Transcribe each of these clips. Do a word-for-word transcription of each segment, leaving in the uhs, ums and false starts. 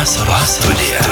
Vasaros studija.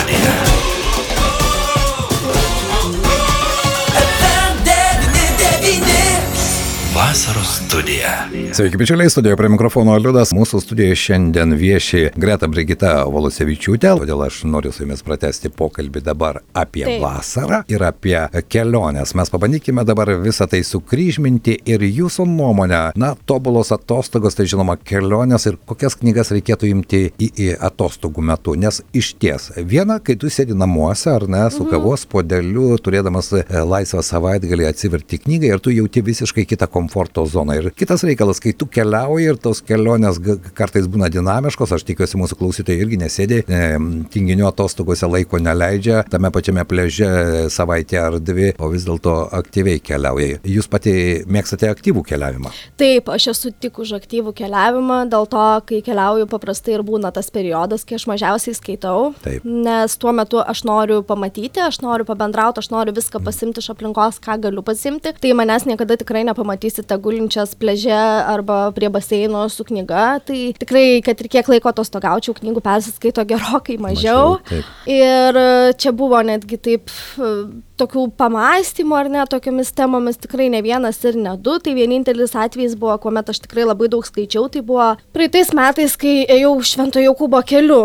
Vasaros studija. Sveiki, bičiuliai, studijoje prie mikrofono Liudas. Mūsų studijoje šiandien vieši Greta Brigita Volosevičiūtė. Todėl aš noriu su jumis pratęsti pokalbį dabar apie Taip. vasarą ir apie keliones. Mes pabandykime dabar visą tai sukryžminti ir jūsų nuomonę. Na, tobulos atostogos, tai žinoma kelionės ir kokias knygas reikėtų imti į, į atostogų metu. Nes iš ties, viena, kai tu sėdi namuose ar ne, su kavos puodeliu, turėdamas laisvą savaitgalį atsiverti knygą ir tu jauti visiškai kitą komforto zoną. Ir kitas reikalas, kai tu keliauji ir tos kelionės kartais būna dinamiškos, aš tikiuosi mūsų klausytojai irgi nesėdi, e, tinginių atostogose laiko neleidžia, tame pačiame pliaže savaitę ar dvi, o vis dėlto aktyviai keliauja. Jūs pati mėgstate aktyvų keliavimą? Taip, aš esu tik už aktyvų keliavimą, dėl to, kai keliauju paprastai ir būna tas periodas, kai aš mažiausiai skaitau, Taip. nes tuo metu aš noriu pamatyti, aš noriu pabendrauti, aš noriu viską pasimti iš aplinkos, ką galiu pasimti, tai manęs niekada tikrai nepamatysite gulinčias pliaže arba prie baseino su knyga, tai tikrai, kad ir kiek laiko atostogaučiau, knygų persiskaito gerokai mažiau. mažiau ir čia buvo netgi taip tokių pamąstymų ar ne, tokiamis temomis tikrai ne vienas ir ne du, tai vienintelis atvejis buvo, kuomet aš tikrai labai daug skaičiau, tai buvo praeitais metais, kai ėjau Švento Jokūbo keliu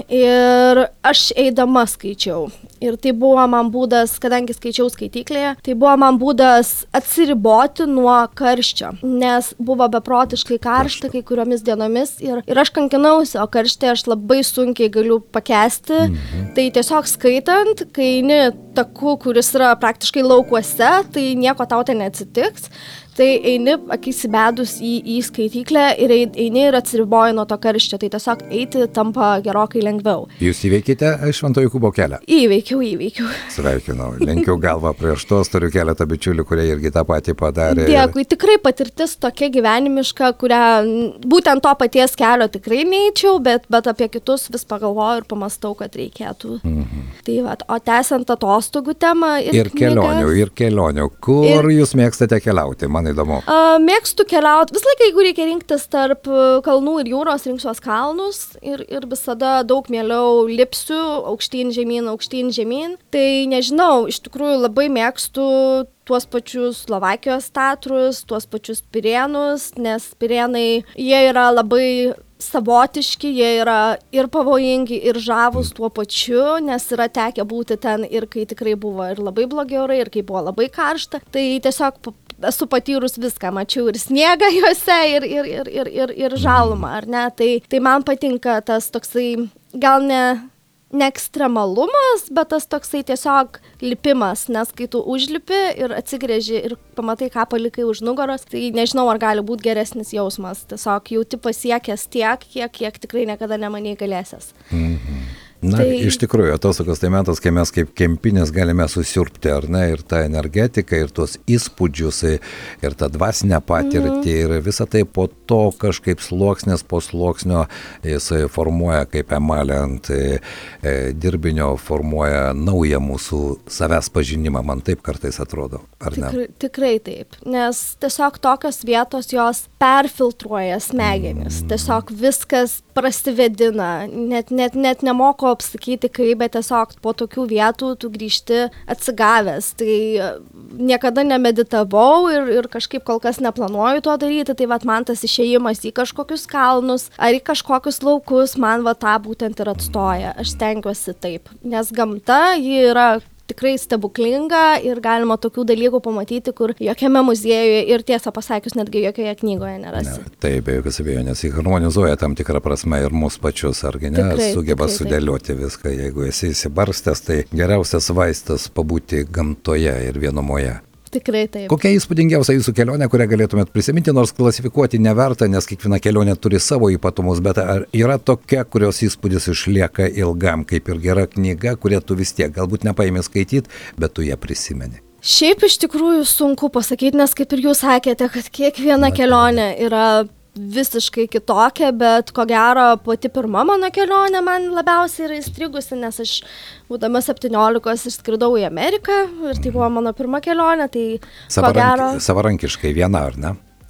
ir aš eidama skaičiau. Ir tai buvo man būdas, kadangi skaičiau skaityklėje, tai buvo man būdas atsiriboti nuo karščio, nes buvo beprotiškai karšta kai kuriomis dienomis ir, ir aš kankinausi, o karštį aš labai sunkiai galiu pakęsti. Mhm. Tai tiesiog skaitant, kai eini taku, kuris yra praktiškai laukuose, tai nieko tau ten neatsitiks. Tai eini akis įbedus į, į skaityklę ir eini ir atsiriboji nuo to karščio, tai tiesiog eiti tampa gerokai lengviau. Jūs įveikite Švento Jokūbo kelią? Įveikiau, įveikiau. Sveikinau, lenkiau galvą prieš tos, turiu keletą bičiulių, kurie irgi tą patį padarė. Dėkui, tikrai patirtis tokia gyvenimiška, kurią būtent to paties kelio tikrai neįčiau, bet, bet apie kitus vis pagalvoju ir pamastau, kad reikėtų. Mhm. Tai va, o tęsiant atostogų temą ir, ir kelionių, ir kelionių. Kur ir... jūs mėgstate keliauti? Man įdomu. Uh, mėgstu keliauti. Vis laiką, jeigu reikia rinktis tarp kalnų ir jūros, rinksiuos kalnus ir, ir visada daug mieliau lipsiu aukštyn žemyn, aukštyn žemyn. Tai nežinau, iš tikrųjų labai mėgstu tuos pačius Slovakijos tatrus, tuos pačius Pirėnus, nes Pirėnai, jie yra labai savotiški, jie yra ir pavojingi, ir žavūs tuo pačiu, nes yra tekę būti ten ir kai tikrai buvo ir labai blogi orai, ir kai buvo labai karšta. Tai tiesiog esu patyrus viską, mačiau ir sniegą juose, ir, ir, ir, ir, ir, ir žalumą, ar ne? Tai, tai man patinka tas toksai, gal ne, ne ekstremalumas, bet tas toksai tiesiog lipimas, nes kai tu užlipi ir atsigrėži ir pamatai, ką palikai už nugaros, tai nežinau, ar gali būti geresnis jausmas. Tiesiog jauti pasiekęs tiek, kiek, kiek tikrai niekada nemanei galėsies. Mhm. Na, tai... iš tikrųjų, atostogos tai metas, kai mes kaip kempinės galime susiurbti, ar ne, ir tą energetiką, ir tuos įspūdžius, ir tą dvasinę patirtį, mm. ir visą tai po to kažkaip sluoksnis po sluoksnio jis formuoja, kaip emalė ant e, dirbinio, formuoja naują mūsų savęs pažinimą, man taip kartais atrodo, ar ne? Tikrai, tikrai taip, nes tiesiog tokios vietos jos perfiltruoja smegenis, mm. tiesiog viskas prasivedina, net, net, net nemoko apsakyti kaip, bet tiesiog po tokių vietų tu grįžti atsigavęs. Tai niekada nemeditavau ir, ir kažkaip kol kas neplanuoju to daryti, tai vat man tas išėjimas į kažkokius kalnus ar į kažkokius laukus, man va tą būtent ir atstoja. Aš stengiuosi taip, nes gamta ji yra tikrai stebuklinga ir galima tokių dalykų pamatyti, kur jokiame muziejuje ir tiesą pasakius netgi jokioje knygoje nerasi. Ne, tai be jokios abejonės, jis harmonizuoja tam tikrą prasme ir mus pačius, argi ne, tikrai, sugeba tikrai, sudėlioti taip. Viską. Jeigu esi įsibarstęs, tai geriausias vaistas pabūti gamtoje ir vienumoje. Tikrai taip. Kokia įspūdingiausia jūsų kelionė, kurią galėtumėt prisiminti, nors klasifikuoti neverta, nes kiekviena kelionė turi savo ypatumus, bet ar yra tokia, kurios įspūdis išlieka ilgam, kaip ir gera knyga, kurią tu vis tiek galbūt nepaėmė skaityti, bet tu ją prisimeni? Šiaip iš tikrųjų sunku pasakyti, nes kaip ir jūs sakėte, kad kiekviena Na, kelionė yra visiškai kitokia, bet ko gero pati pirma mano kelionė man labiausiai yra įstrigusi, nes aš būdama septyniolikos išskridau į Ameriką ir tai buvo mano pirma kelionė, tai Savarank, ko gero... Savarankiškai viena, ar ne?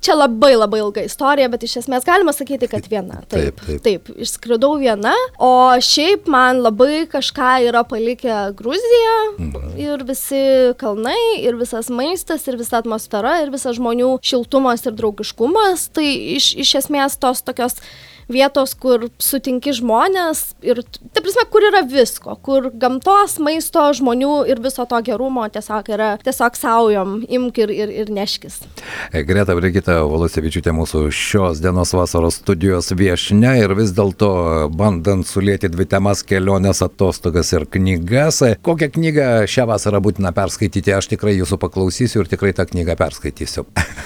čia labai labai ilga istorija, bet iš esmės galima sakyti, kad viena. Taip, taip, taip. taip išskridau viena, o šiaip man labai kažką yra palikę Gruzija mhm. ir visi kalnai, ir visas maistas, ir visa atmosfera, ir visas žmonių šiltumas ir draugiškumas. Tai iš, iš esmės tos tokios vietos, kur sutinki žmonės ir, ta prasme, kur yra visko, kur gamtos, maisto, žmonių ir viso to gerumo tiesiog yra, tiesiog saujom, imk ir, ir, ir neškis. Greta Brigita Volosevičiūtė mūsų šios dienos vasaros studijos viešnia ir vis dėlto bandant sulėti dvi temas, kelionės, atostogas ir knygas. Kokią knygą šią vasarą būtina perskaityti? Aš tikrai jūsų paklausysiu ir tikrai tą knygą perskaitysiu.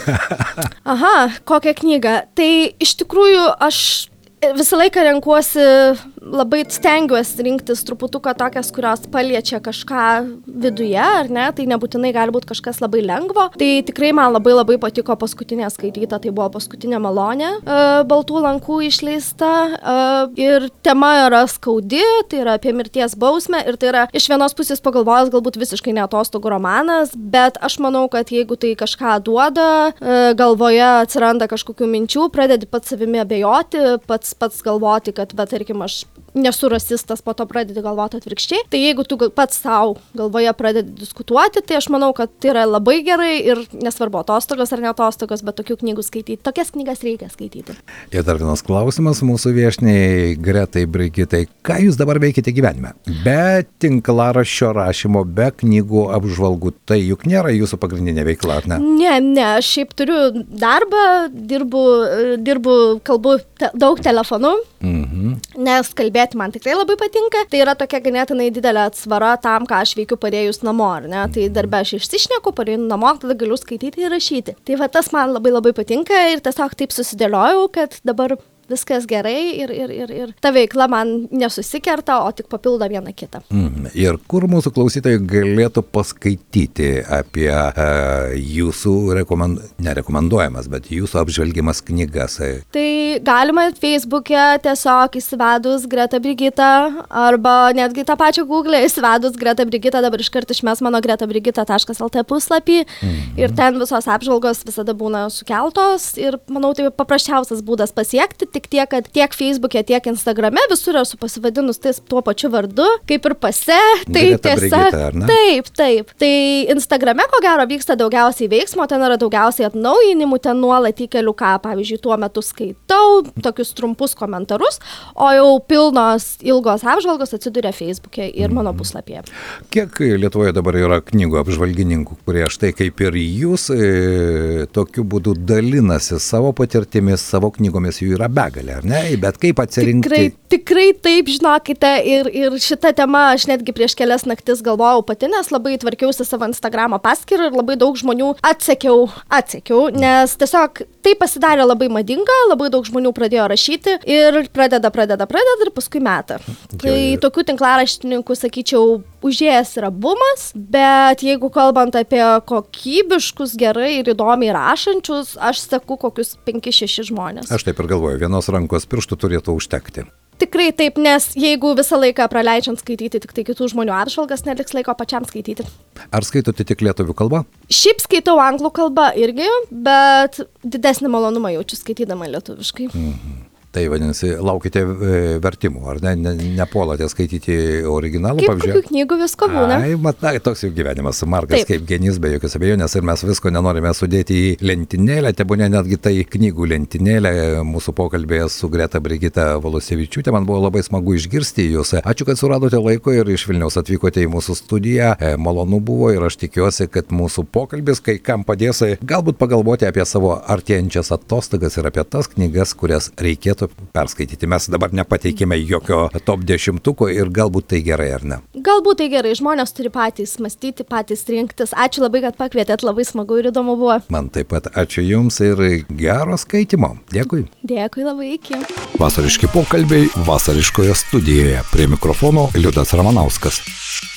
Aha, kokią knygą? Tai iš tikrųjų aš visą laiką renkuosi, labai stengiuosi rinktis truputuką tokias, kurios paliečia kažką viduje, ar ne, tai nebūtinai gali būti kažkas labai lengvo. Tai tikrai man labai labai patiko paskutinė skaityta, tai buvo paskutinė malonė, e, Baltų lankų išleista e, ir tema yra skaudi, tai yra apie mirties bausmę ir tai yra iš vienos pusės pagalvojęs galbūt visiškai ne atostogų romanas, bet aš manau, kad jeigu tai kažką duoda, e, galvoje atsiranda kažkokių minčių, pradedi pats savimi abejoti, pats pats galvoti, kad, bet tarkim, aš nesu rasistas, po to pradedi galvoti atvirkščiai. Tai jeigu tu pats savo galvoje pradedi diskutuoti, tai aš manau, kad tai yra labai gerai ir nesvarbu atostogos ar ne atostogos, bet tokių knygų skaityti. Tokias knygas reikia skaityti. Ir dar vienas klausimas mūsų viešniai Gretai Brigitai. Ką jūs dabar veikite gyvenime? Be tinklaraščio rašymo, be knygų apžvalgų, tai juk nėra jūsų pagrindinė veikla, ar ne? Ne, ne, aš šiaip turiu darbą, dirbu, dirbu kalbu te, daug telefonų, mhm. nes kalbėti man tikrai labai patinka. Tai yra tokia ganėtinai didelė atsvara tam, ką aš veikiu parėjus namo, ar ne? Tai darbe aš išsišneku, parėjus namo, tada galiu skaityti ir rašyti. Tai va tas man labai labai patinka ir tiesiog taip susidėliojau, kad dabar viskas gerai ir, ir, ir, ir ta veikla man nesusikerta, o tik papildo vieną kitą. Mm. Ir kur mūsų klausytojai galėtų paskaityti apie uh, jūsų rekomend... nerekomenduojamas, bet jūsų apžvelgiamas knygas? Tai galima Facebook'e tiesiog įsivedus Greta Brigita arba netgi tą pačią Google įsivedus Greta Brigita, dabar iškart išmes mano greta brigita taškas el tė puslapį mm-hmm. ir ten visos apžvalgos visada būna sukeltos ir manau tai paprasčiausias būdas pasiekti. Tik tiek, kad tiek Facebook'e, tiek Instagrame visur esu pasivadinus tais tuo pačiu vardu, kaip ir pase. Tai Greta tiesa. Brigita, taip, taip. Tai Instagrame, ko gero, vyksta daugiausiai veiksmo, ten yra daugiausiai atnaujinimų, ten nuolat įkeliu, ką, pavyzdžiui, tuo metu skaitau, tokius trumpus komentarus, o jau pilnos ilgos apžvalgos atsiduria Facebook'e ir mano puslapyje. Kiek Lietuvoje dabar yra knygų apžvalgininkų, kurie štai kaip ir jūs e, tokiu būdu dalinasi savo patirtimis, savo knygomis, jų yra begalė, ar ne? Bet kaip atsirinkti? Tikrai, tikrai taip, žinokite, ir, ir šitą temą aš netgi prieš kelias naktis galvojau pati, nes labai tvarkiausi savo Instagramo paskyrą ir labai daug žmonių atsekiau, atsekiau, nes tiesiog tai pasidarė labai madinga, labai daug žmonių pradėjo rašyti ir pradeda, pradeda, pradeda ir paskui meta. Tai tokių tinklaraštininkų, sakyčiau, užėjęs yra bumas, bet jeigu kalbant apie kokybiškus, gerai ir įdomiai rašančius, aš seku kokius penki šeši žmonės. Aš taip ir galvoju, vienos rankos pirštų turėtų užtekti. Tikrai taip, nes jeigu visą laiką praleidžiant skaityti tik tai kitų žmonių apžvalgas, neliks laiko pačiam skaityti. Ar skaitote tik lietuvių kalbą? Šiaip skaitau anglų kalbą irgi, bet didesnį malonumą jaučiu skaitydama lietuviškai. Mhm. Tai vadinasi, laukite vertimų, ar ne, ne, nepuolate skaityti originalų, kaip pavyzdžiui? Kaip kokių knygų visko būna. Ai, matai, toks jau gyvenimas, Markas Taip. kaip genys, be jokios abejonės, ir mes visko nenorime sudėti į lentynėlę, tebūnė netgi tai knygų lentynėlė mūsų pokalbėje su Greta Brigita Volosevičiūtė. Man buvo labai smagu išgirsti jūs. Ačiū, kad suradote laiko ir iš Vilniaus atvykote į mūsų studiją. Malonu buvo ir aš tikiuosi, kad mūsų pokalbis kai kam padės galbūt pagalvoti apie savo artėjančias atostogas ir apie tas knygas, kurias reikėtų perskaityti. Mes dabar nepateikėme jokio top dešimtuko ir galbūt tai gerai, ar ne? Galbūt tai gerai. Žmonės turi patys mąstyti, patys rinktis. Ačiū labai, kad pakvietėt. Labai smagu ir įdomu buvo. Man taip pat ačiū Jums ir gero skaitimo. Dėkui. Dėkui labai, iki. Vasariški pokalbiai vasariškoje studijoje. Prie mikrofono Liudas Ramanauskas.